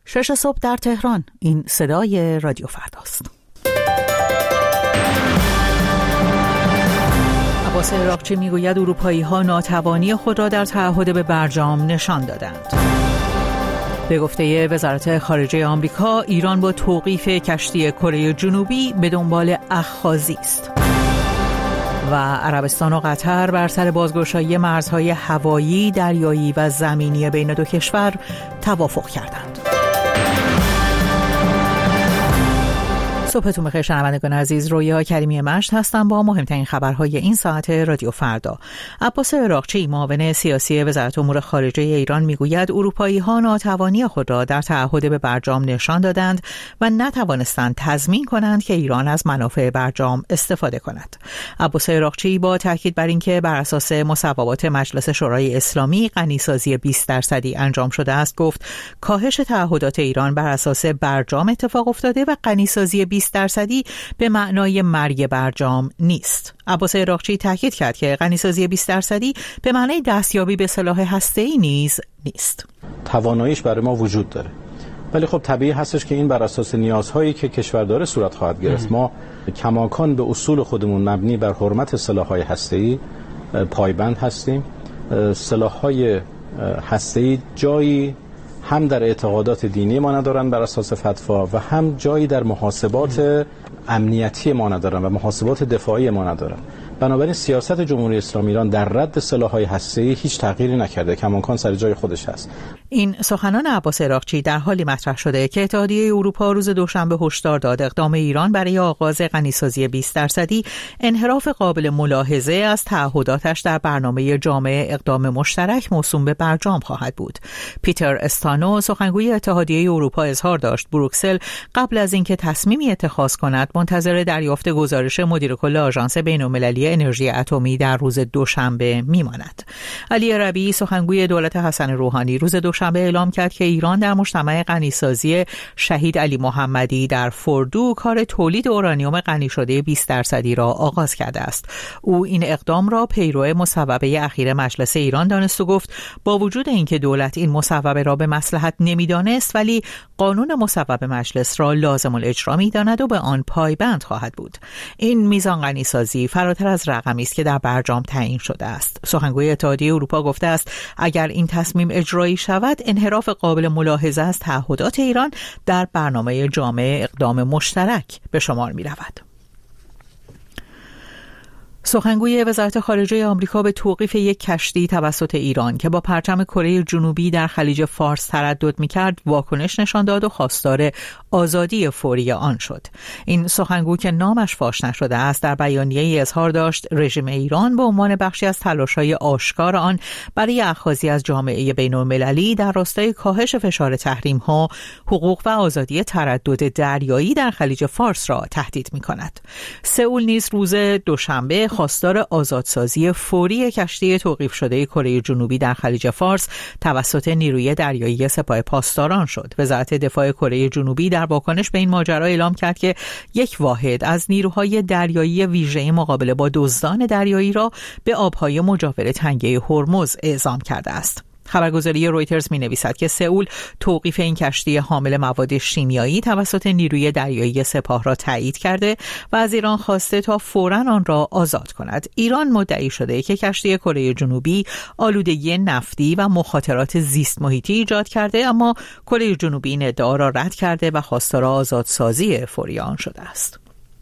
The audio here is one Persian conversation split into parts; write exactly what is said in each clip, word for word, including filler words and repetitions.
شش صبح در تهران. این صدای رادیو فرداست. عباس عراقچی میگوید اروپایی‌ها ناتوانی خود را در تعهد به برجام نشان دادند. به گفته وزارت خارجه آمریکا، ایران با توقیف کشتی کره جنوبی به دنبال اخاذی است. و عربستان و قطر بر سر بازگشایی مرزهای هوایی، دریایی و زمینی بین دو کشور توافق کردند. صبحتون بخیر شنوندگان عزیز، رویا کریمی مشت هستم با مهمترین خبرهای این ساعت رادیو فردا. عباس عراقچی معاون سیاسی وزارت امور خارجه ایران میگوید اروپایی‌ها ناتوانی خود را در تعهد به برجام نشان دادند و نتوانستند تضمین کنند که ایران از منافع برجام استفاده کند. عباس عراقچی با تاکید بر اینکه بر اساس مصوبات مجلس شورای اسلامی غنیسازی بیست درصدی انجام شده است، گفت کاهش تعهدات ایران بر اساس برجام اتفاق افتاده و غنیسازی بیست درصدی به معنای مرگ برجام نیست. عباس عراقچی تاکید کرد که غنیسازی بیست درصدی به معنای دستیابی به سلاح هسته‌ای نیز نیست. تواناییش برای ما وجود داره، ولی خب طبیعی هستش که این بر اساس نیازهایی که کشور داره صورت خواهد گرفت. ما کماکان به اصول خودمون مبنی بر حرمت سلاح‌های هسته‌ای پایبند هستیم. سلاح‌های هسته‌ای جایی هم در اعتقادات دینی ما ندارن بر اساس فتوا و هم جایی در محاسبات امنیتی ما ندارن و محاسبات دفاعی ما ندارن. بنابراین سیاست جمهوری اسلامی ایران در رد سلاح‌های هسته‌ای هیچ تغییری نکرده، کماکان سر جای خودش هست. این سخنان عباس عراقچی در حالی مطرح شده که اتحادیه اروپا روز دوشنبه هشدار داد اقدام ایران برای آغاز غنیسازی بیست درصدی انحراف قابل ملاحظه از تعهداتش در برنامه جامع اقدام مشترک موسوم به برجام خواهد بود. پیتر استانو سخنگوی اتحادیه اروپا اظهار داشت بروکسل قبل از اینکه تصمیمی اتخاذ کند منتظر دریافت گزارش مدیر کل آژانس بین‌المللی انرژی اتمی در روز دوشنبه میماند. علی ربیعی سخنگوی دولت حسن روحانی روز دوشنبه اعلام کرد که ایران در مجتمع غنیسازی شهید علی محمدی در فردو کار تولید اورانیوم غنی شده بیست درصدی را آغاز کرده است. او این اقدام را پیرو مصوبه اخیر مجلس ایران دانست و گفت با وجود اینکه دولت این مصوبه را به مصلحت نمی‌دانست، ولی قانون مصوبه مجلس را لازم الاجرا می‌داند و به آن پایبند خواهد بود. این میزان غنیسازی فراتر از رقمی است که در برجام تعیین شده است. سخنگوی اتحادیه اروپا گفته است اگر این تصمیم اجرایی شود انحراف قابل ملاحظه از تعهدات ایران در برنامه جامع اقدام مشترک به شمار می رود. سخنگوی وزارت خارجه آمریکا به توقیف یک کشتی توسط ایران که با پرچم کره جنوبی در خلیج فارس تردد می‌کرد واکنش نشان داد و خواستار آزادی فوری آن شد. این سخنگو که نامش فاش نشده است در بیانیه‌ای اظهار داشت رژیم ایران به عنوان بخشی از تلاش‌های آشکار آن برای اخاذی از جامعه بین‌المللی در راستای کاهش فشار تحریم‌ها، حقوق و آزادی تردد دریایی در خلیج فارس را تهدید می‌کند. سئول نیز روز دوشنبه خواستار آزادسازی فوری کشتی توقیف شده کره جنوبی در خلیج فارس توسط نیروی دریایی سپاه پاسداران شد. وزارت دفاع کره جنوبی در واکنش به این ماجرا اعلام کرد که یک واحد از نیروهای دریایی ویژه مقابله با دزدان دریایی را به آبهای مجاور تنگه هرمز اعزام کرده است. خبرگزاری رویترز می نویسد که سئول توقیف این کشتی حامل مواد شیمیایی توسط نیروی دریایی سپاه را تایید کرده و از ایران خواسته تا فوراً آن را آزاد کند. ایران مدعی شده که کشتی کره جنوبی آلودگی نفتی و مخاطرات زیست محیطی ایجاد کرده، اما کره جنوبی این ادعا را رد کرده و خواستار آزادسازی فوری آن شده است.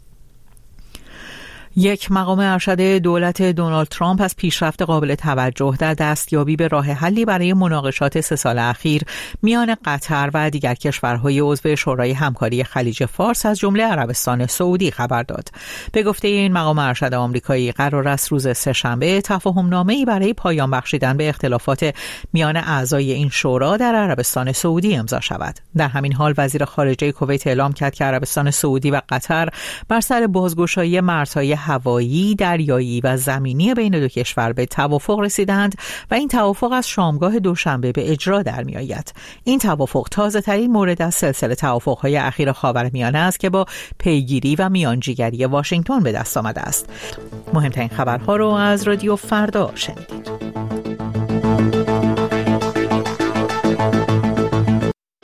یک مقام ارشد دولت دونالد ترامپ از پیشرفت قابل توجه در دستیابی به راه حلی برای مناقشات سه سال اخیر میان قطر و دیگر کشورهای عضو شورای همکاری خلیج فارس از جمله عربستان سعودی خبر داد. به گفته این مقام ارشد آمریکایی قرار است روز سه‌شنبه تفاهم‌نامه‌ای برای پایان بخشیدن به اختلافات میان اعضای این شورا در عربستان سعودی امضا شود. در همین حال وزیر خارجه کویت اعلام کرد که عربستان سعودی و قطر بر سر بازگشایی مرزهای هوایی، دریایی و زمینی بین دو کشور به توافق رسیدند و این توافق از شامگاه دوشنبه به اجرا در می آید. این توافق تازه ترین مورد از سلسله توافق‌های اخیر خاورمیانه است که با پیگیری و میانجیگری واشنگتن به دست آمده است. مهمترین خبرها رو از رادیو فردا شنیدید.